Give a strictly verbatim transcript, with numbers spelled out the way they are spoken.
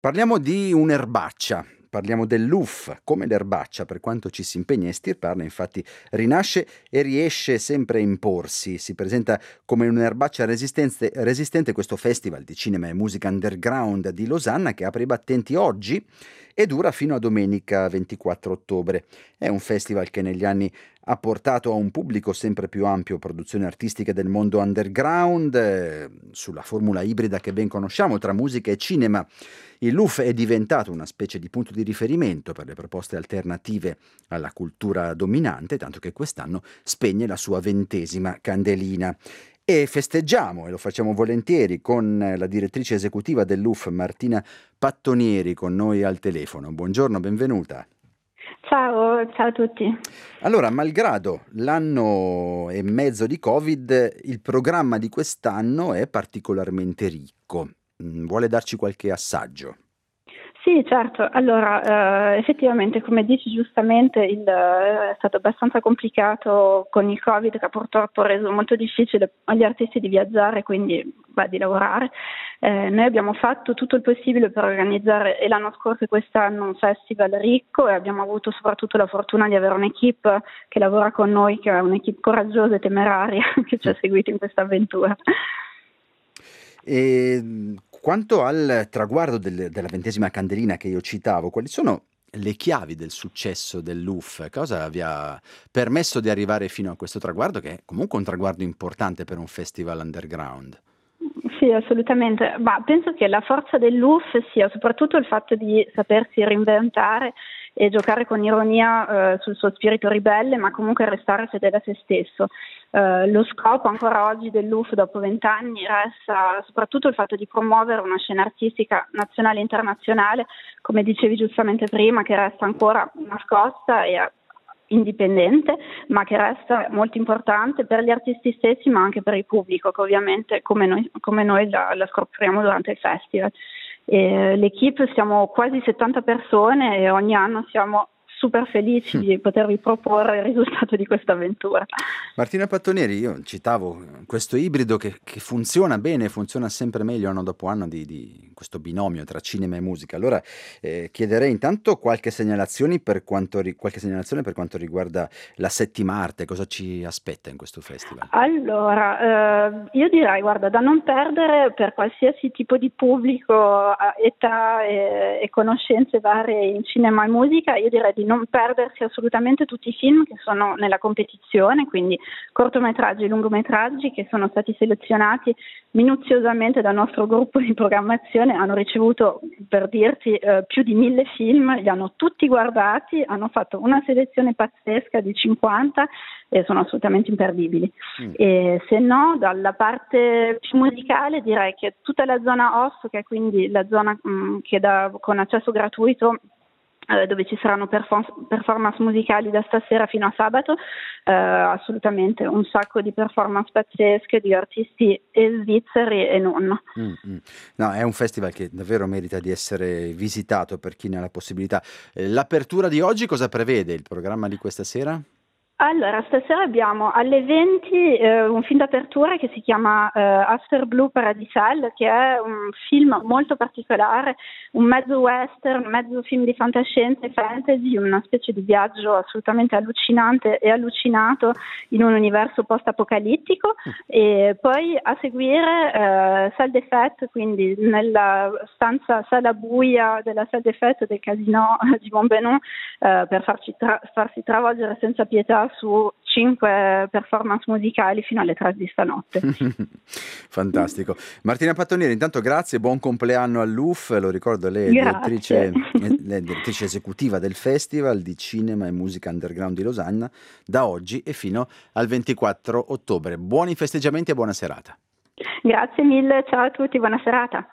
Parliamo di un'erbaccia, parliamo dell'U F, come l'erbaccia, per quanto ci si impegni a estirparla, infatti rinasce e riesce sempre a imporsi. Si presenta come un'erbaccia resistente, resistente questo festival di cinema e musica underground di Losanna che apre i battenti oggi e dura fino a domenica ventiquattro ottobre. È un festival che negli anni ha portato a un pubblico sempre più ampio produzioni artistiche del mondo underground, eh, sulla formula ibrida che ben conosciamo tra musica e cinema. Il L U F è diventato una specie di punto di riferimento per le proposte alternative alla cultura dominante, tanto che quest'anno spegne la sua ventesima candelina. E festeggiamo, e lo facciamo volentieri, con la direttrice esecutiva dell'U F, Martina Pattonieri, con noi al telefono. Buongiorno, benvenuta. Ciao, ciao a tutti. Allora, malgrado l'anno e mezzo di Covid, il programma di quest'anno è particolarmente ricco. Mm, Vuole darci qualche assaggio? Sì, certo. Allora, eh, effettivamente, come dici giustamente, il, eh, è stato abbastanza complicato con il Covid che ha purtroppo reso molto difficile agli artisti di viaggiare, quindi beh, di lavorare. Eh, noi abbiamo fatto tutto il possibile per organizzare e l'anno scorso e quest'anno un festival ricco e abbiamo avuto soprattutto la fortuna di avere un'equipe che lavora con noi, che è un'equipe coraggiosa e temeraria che ci ha seguito in questa avventura. E quanto al traguardo del- della ventesima candelina che io citavo, quali sono le chiavi del successo dell'U F? Cosa vi ha permesso di arrivare fino a questo traguardo, che è comunque un traguardo importante per un festival underground? Sì, assolutamente, ma penso che la forza dell'U F sia soprattutto il fatto di sapersi reinventare e giocare con ironia eh, sul suo spirito ribelle, ma comunque restare fedele a se stesso. Eh, lo scopo ancora oggi dell'U F dopo vent'anni resta soprattutto il fatto di promuovere una scena artistica nazionale e internazionale, come dicevi giustamente prima, che resta ancora nascosta e indipendente, ma che resta molto importante per gli artisti stessi, ma anche per il pubblico, che ovviamente come noi, come noi la, la scopriamo durante il festival. E l'equipe siamo quasi settanta persone e ogni anno siamo super felici di potervi proporre il risultato di questa avventura. Martina Pattonieri, io citavo questo ibrido che, che funziona bene, funziona sempre meglio anno dopo anno di, di questo binomio tra cinema e musica. Allora eh, chiederei intanto qualche segnalazione per quanto, ri- qualche segnalazione per quanto riguarda la settima arte, cosa ci aspetta in questo festival? Allora, eh, io direi, guarda, da non perdere per qualsiasi tipo di pubblico, eh, età e, e conoscenze varie in cinema e musica, io direi di non perdersi assolutamente tutti i film che sono nella competizione, quindi cortometraggi e lungometraggi che sono stati selezionati minuziosamente dal nostro gruppo di programmazione, hanno ricevuto, per dirti, eh, più di mille film, li hanno tutti guardati, hanno fatto una selezione pazzesca di cinquanta e sono assolutamente imperdibili. Mm. E se no, dalla parte più musicale direi che tutta la zona O S, che è quindi la zona mh, che dà con accesso gratuito, eh, dove ci saranno perform- performance musicali da stasera fino a sabato, eh, assolutamente un sacco di performance pazzesche di artisti e svizzeri e non. Mm, mm. No, è un festival che davvero merita di essere visitato per chi ne ha la possibilità. Eh, L'apertura di oggi cosa prevede il programma di questa sera? Allora, stasera abbiamo alle venti eh, un film d'apertura che si chiama eh, After Blue Paradisal, che è un film molto particolare, un mezzo western, mezzo film di fantascienza e fantasy, una specie di viaggio assolutamente allucinante e allucinato in un universo post-apocalittico. E poi a seguire eh, Salle des Fêtes, quindi nella stanza sala buia della Salle des Fêtes del Casino di Montbenon, eh, per farci tra- farsi travolgere senza pietà su cinque performance musicali fino alle tre di stanotte. Fantastico. Martina Pattonieri, intanto grazie, buon compleanno all'U F, lo ricordo, lei è direttrice, Grazie. eh, lei è direttrice esecutiva del Festival di Cinema e Musica Underground di Losanna da oggi e fino al ventiquattro ottobre. Buoni festeggiamenti e buona serata. Grazie mille, ciao a tutti, buona serata.